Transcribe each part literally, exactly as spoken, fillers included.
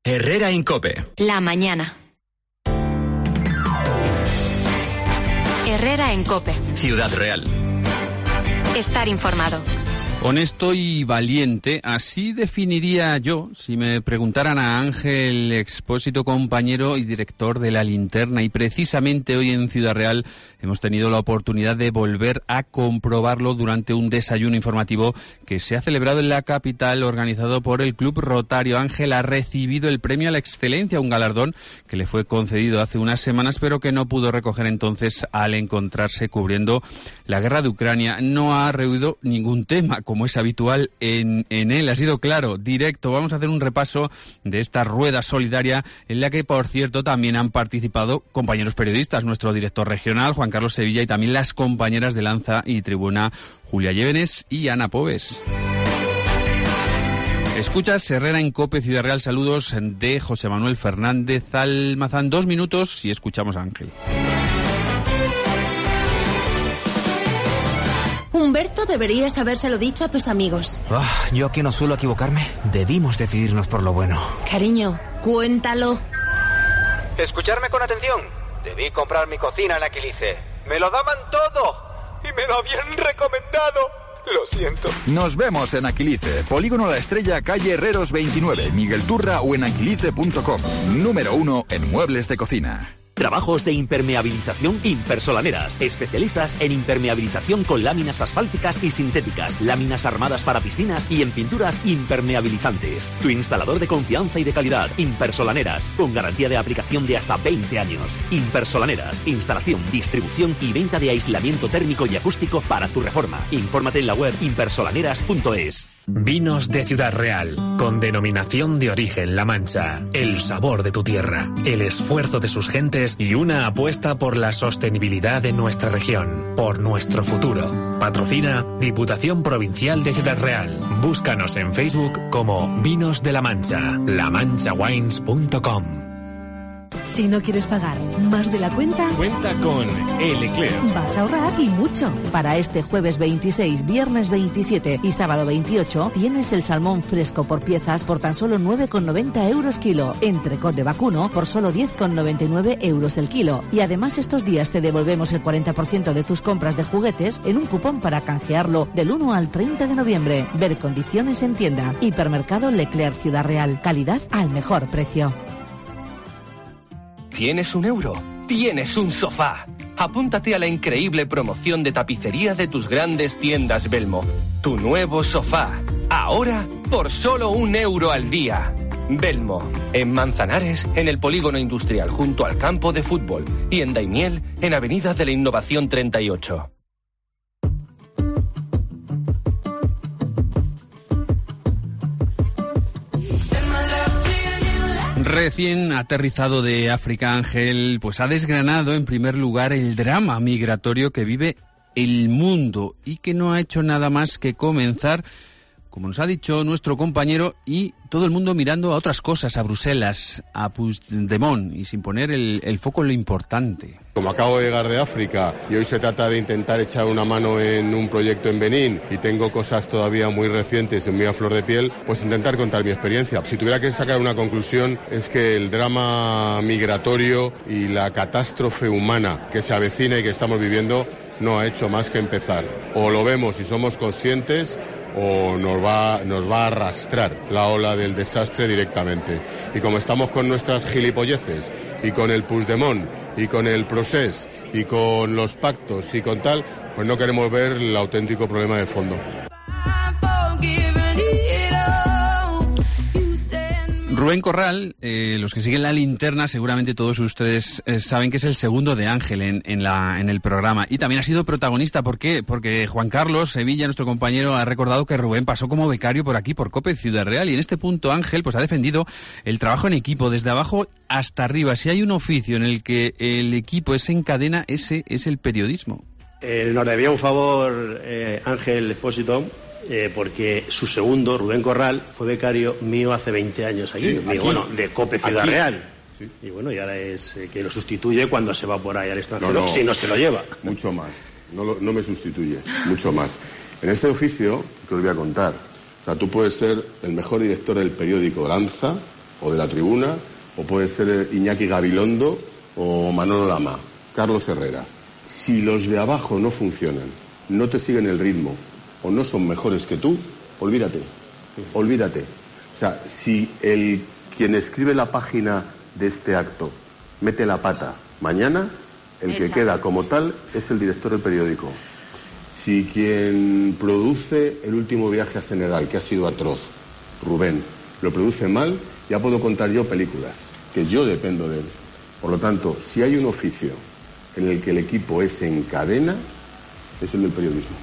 Herrera en COPE. La mañana. Herrera en COPE. Ciudad Real. Estar informado. Honesto y valiente, así definiría yo si me preguntaran a Ángel Expósito, compañero y director de La Linterna. Y precisamente hoy en Ciudad Real hemos tenido la oportunidad de volver a comprobarlo durante un desayuno informativo que se ha celebrado en la capital, organizado por el Club Rotario. Ángel ha recibido el premio a la excelencia, un galardón que le fue concedido hace unas semanas, pero que no pudo recoger entonces al encontrarse cubriendo la guerra de Ucrania. No ha rehuido ningún tema, como es habitual en, en él. Ha sido claro, directo. Vamos a hacer un repaso de esta rueda solidaria en la que, por cierto, también han participado compañeros periodistas, nuestro director regional, Juan Carlos Sevilla, y también las compañeras de Lanza y Tribuna, Julia Llévenes y Ana Pobes. Escuchas Herrera en COPE, Ciudad Real. Saludos de José Manuel Fernández Almazán. Dos minutos y escuchamos a Ángel. Humberto, deberías habérselo dicho a tus amigos. Oh, yo que no suelo equivocarme, debimos decidirnos por lo bueno. Cariño, cuéntalo. Escucharme con atención. Debí comprar mi cocina en Aquilice. Me lo daban todo y me lo habían recomendado. Lo siento. Nos vemos en Aquilice, Polígono La Estrella, calle Herreros veintinueve, Miguel Turra o en aquilice punto com. Número uno en muebles de cocina. Trabajos de impermeabilización Impersolaneras. Especialistas en impermeabilización con láminas asfálticas y sintéticas, láminas armadas para piscinas y en pinturas impermeabilizantes. Tu instalador de confianza y de calidad. Impersolaneras. Con garantía de aplicación de hasta veinte años. Impersolaneras. Instalación, distribución y venta de aislamiento térmico y acústico para tu reforma. Infórmate en la web impersolaneras punto es. Vinos de Ciudad Real, con denominación de origen La Mancha, el sabor de tu tierra, el esfuerzo de sus gentes y una apuesta por la sostenibilidad de nuestra región, por nuestro futuro. Patrocina Diputación Provincial de Ciudad Real. Búscanos en Facebook como Vinos de La Mancha, la mancha wines punto com. Si no quieres pagar más de la cuenta, cuenta con El Eclair. Vas a ahorrar y mucho. Para este jueves veintiséis, viernes veintisiete y sábado veintiocho tienes el salmón fresco por piezas por tan solo nueve con noventa euros kilo. Entrecot de vacuno por solo diez con noventa y nueve euros el kilo. Y además estos días te devolvemos el cuarenta por ciento de tus compras de juguetes en un cupón para canjearlo del uno al treinta de noviembre. Ver condiciones en tienda. Hipermercado Leclerc Ciudad Real. Calidad al mejor precio. ¿Tienes un euro? ¡Tienes un sofá! Apúntate a la increíble promoción de tapicería de tus grandes tiendas Belmo. Tu nuevo sofá. Ahora por solo un euro al día. Belmo. En Manzanares, en el Polígono Industrial, junto al campo de fútbol. Y en Daimiel, en Avenida de la Innovación treinta y ocho. Recién aterrizado de África, Ángel, pues ha desgranado en primer lugar el drama migratorio que vive el mundo y que no ha hecho nada más que comenzar, como nos ha dicho nuestro compañero, y todo el mundo mirando a otras cosas, a Bruselas, a Puigdemont, y sin poner el, el foco en lo importante. Como acabo de llegar de África y hoy se trata de intentar echar una mano en un proyecto en Benín y tengo cosas todavía muy recientes y muy a flor de piel, pues intentar contar mi experiencia. Si tuviera que sacar una conclusión es que el drama migratorio y la catástrofe humana que se avecina y que estamos viviendo no ha hecho más que empezar. O lo vemos y somos conscientes o nos va, nos va a arrastrar la ola del desastre directamente. Y como estamos con nuestras gilipolleces y con el Puigdemont y con el procés y con los pactos y con tal, pues no queremos ver el auténtico problema de fondo. Rubén Corral, eh, los que siguen La Linterna, seguramente todos ustedes eh, saben que es el segundo de Ángel en, en, la, en el programa. Y también ha sido protagonista. ¿Por qué? Porque Juan Carlos Sevilla, nuestro compañero, ha recordado que Rubén pasó como becario por aquí, por COPE Ciudad Real. Y en este punto Ángel pues ha defendido el trabajo en equipo, desde abajo hasta arriba. Si hay un oficio en el que el equipo es en cadena, ese es el periodismo. Eh, nos debía un favor eh, Ángel Expósito. Eh, porque su segundo, Rubén Corral, fue becario mío hace veinte años aquí, sí, aquí. bueno, de COPE Ciudad aquí. Real. Sí. Y bueno, y ahora es eh, que lo sustituye cuando se va por ahí al extranjero, no, no, si no se lo lleva. Mucho más, no, lo, no me sustituye, mucho más. En este oficio, que os voy a contar, o sea, tú puedes ser el mejor director del periódico Lanza o de La Tribuna, o puede ser Iñaki Gabilondo o Manolo Lama, Carlos Herrera. Si los de abajo no funcionan, no te siguen el ritmo o no son mejores que tú, olvídate, olvídate. O sea, si el quien escribe la página de este acto mete la pata mañana, el que queda como tal es el director del periódico. Si quien produce El último viaje a Senegal, que ha sido atroz, Rubén, lo produce mal, ya puedo contar yo películas, que yo dependo de él. Por lo tanto, si hay un oficio en el que el equipo es en cadena, es el del periodismo.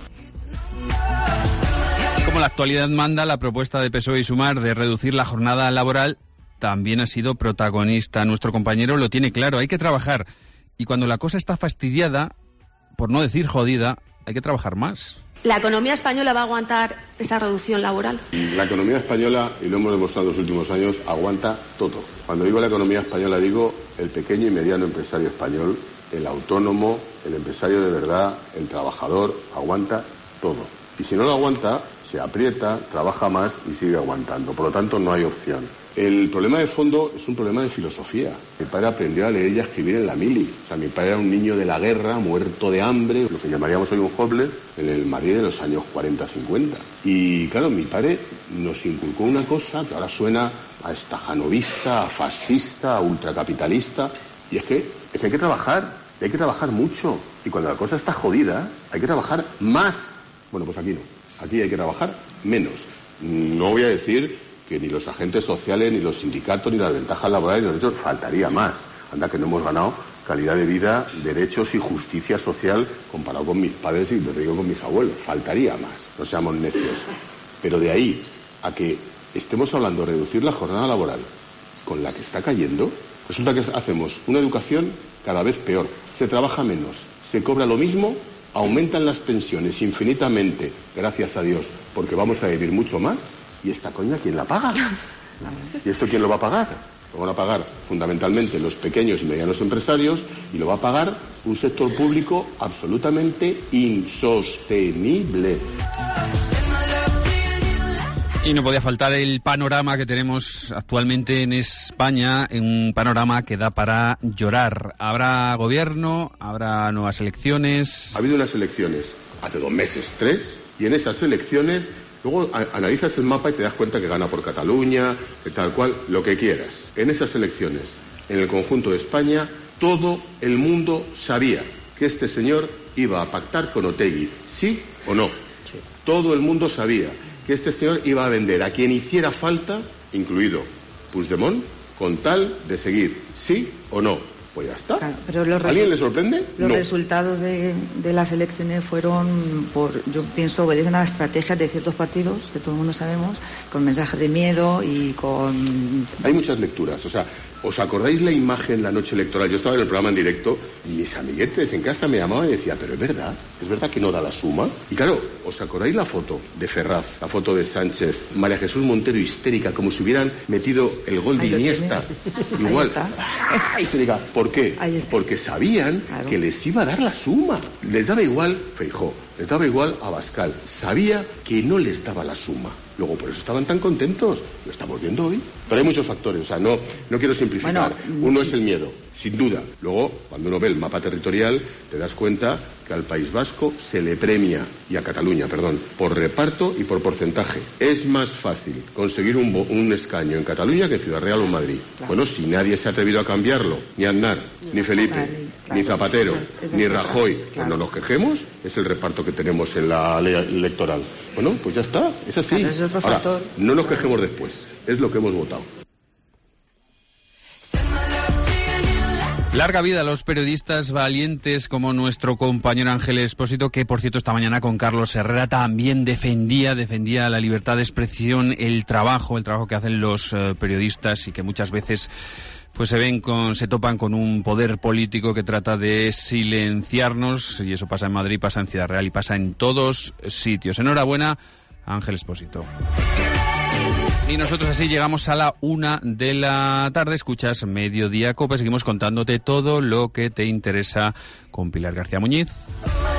Como la actualidad manda, la propuesta de P S O E y Sumar de reducir la jornada laboral también ha sido protagonista. Nuestro compañero lo tiene claro, hay que trabajar. Y cuando la cosa está fastidiada, por no decir jodida, hay que trabajar más. ¿La economía española va a aguantar esa reducción laboral? La economía española, y lo hemos demostrado en los últimos años, aguanta todo. Cuando digo la economía española, digo el pequeño y mediano empresario español, el autónomo, el empresario de verdad, el trabajador, aguanta todo. Y si no lo aguanta, se aprieta, trabaja más y sigue aguantando. Por lo tanto, no hay opción. El problema de fondo es un problema de filosofía. Mi padre aprendió a leer y a escribir en la mili. O sea, mi padre era un niño de la guerra, muerto de hambre, lo que llamaríamos hoy un homeless, en el Madrid de los años cuarenta cincuenta. Y claro, mi padre nos inculcó una cosa que ahora suena a estajanovista, a fascista, a ultracapitalista, y es que, es que hay que trabajar, hay que trabajar mucho. Y cuando la cosa está jodida, hay que trabajar más. Bueno, pues aquí no. Aquí hay que trabajar menos. No voy a decir que ni los agentes sociales, ni los sindicatos, ni las ventajas laborales, ni los derechos, faltaría más. Anda que no hemos ganado calidad de vida, derechos y justicia social comparado con mis padres y te digo con mis abuelos. Faltaría más, no seamos necios. Pero de ahí a que estemos hablando de reducir la jornada laboral con la que está cayendo, resulta que hacemos una educación cada vez peor. Se trabaja menos, se cobra lo mismo, aumentan las pensiones infinitamente, gracias a Dios, porque vamos a vivir mucho más. ¿Y esta coña quién la paga? ¿Y esto quién lo va a pagar? Lo van a pagar fundamentalmente los pequeños y medianos empresarios y lo va a pagar un sector público absolutamente insostenible. Y no podía faltar el panorama que tenemos actualmente en España, un panorama que da para llorar. ¿Habrá gobierno? ¿Habrá nuevas elecciones? Ha habido unas elecciones hace dos meses, tres, y en esas elecciones luego a- analizas el mapa y te das cuenta que gana por Cataluña, que tal cual, lo que quieras. En esas elecciones, en el conjunto de España, todo el mundo sabía que este señor iba a pactar con Otegi, ¿sí o no? Sí. Todo el mundo sabía que este señor iba a vender a quien hiciera falta, incluido Puigdemont, con tal de seguir, ¿sí o no? Pues ya está. Claro, pero los ¿Alguien le sorprende? Los no. resultados de, de las elecciones fueron, por, yo pienso, obedecen a estrategias de ciertos partidos, que todo el mundo sabemos, con mensajes de miedo y con... Hay muchas lecturas, o sea, ¿os acordáis la imagen la noche electoral? Yo estaba en el programa en directo y mis amiguetes en casa me llamaban y decían, pero es verdad, es verdad que no da la suma. Y claro, ¿os acordáis la foto de Ferraz, la foto de Sánchez, María Jesús Montero histérica, como si hubieran metido el gol de Iniesta? Igual, ¡ay, histérica! ¿Por qué? Porque sabían claro. que les iba a dar la suma. Les daba igual Feijóo, les daba igual Abascal. Sabía que no les daba la suma. Luego, por eso estaban tan contentos. Lo estamos viendo hoy. Pero hay muchos factores, o sea, no, no quiero simplificar. Bueno, uno es el miedo, sin duda. Luego, cuando uno ve el mapa territorial, te das cuenta que al País Vasco se le premia, y a Cataluña, perdón, por reparto y por porcentaje. Es más fácil conseguir un, un escaño en Cataluña que en Ciudad Real o en Madrid. Claro. Bueno, si nadie se ha atrevido a cambiarlo, ni Aznar, ni Felipe, claro, claro. ni Zapatero, esa, esa ni Rajoy, claro. pues no nos quejemos, es el reparto que tenemos en la ley electoral. Bueno, pues ya está, es así. Claro, es otro Ahora, factor. no nos quejemos después, es lo que hemos votado. Larga vida a los periodistas valientes como nuestro compañero Ángel Expósito, que por cierto esta mañana con Carlos Herrera también defendía, defendía la libertad de expresión, el trabajo, el trabajo que hacen los uh, periodistas y que muchas veces pues se ven con, se topan con un poder político que trata de silenciarnos, y eso pasa en Madrid, pasa en Ciudad Real y pasa en todos sitios. Enhorabuena, Ángel Expósito. Y nosotros así llegamos a la una de la tarde. Escuchas Mediodía Cope. Seguimos contándote todo lo que te interesa con Pilar García Muñiz.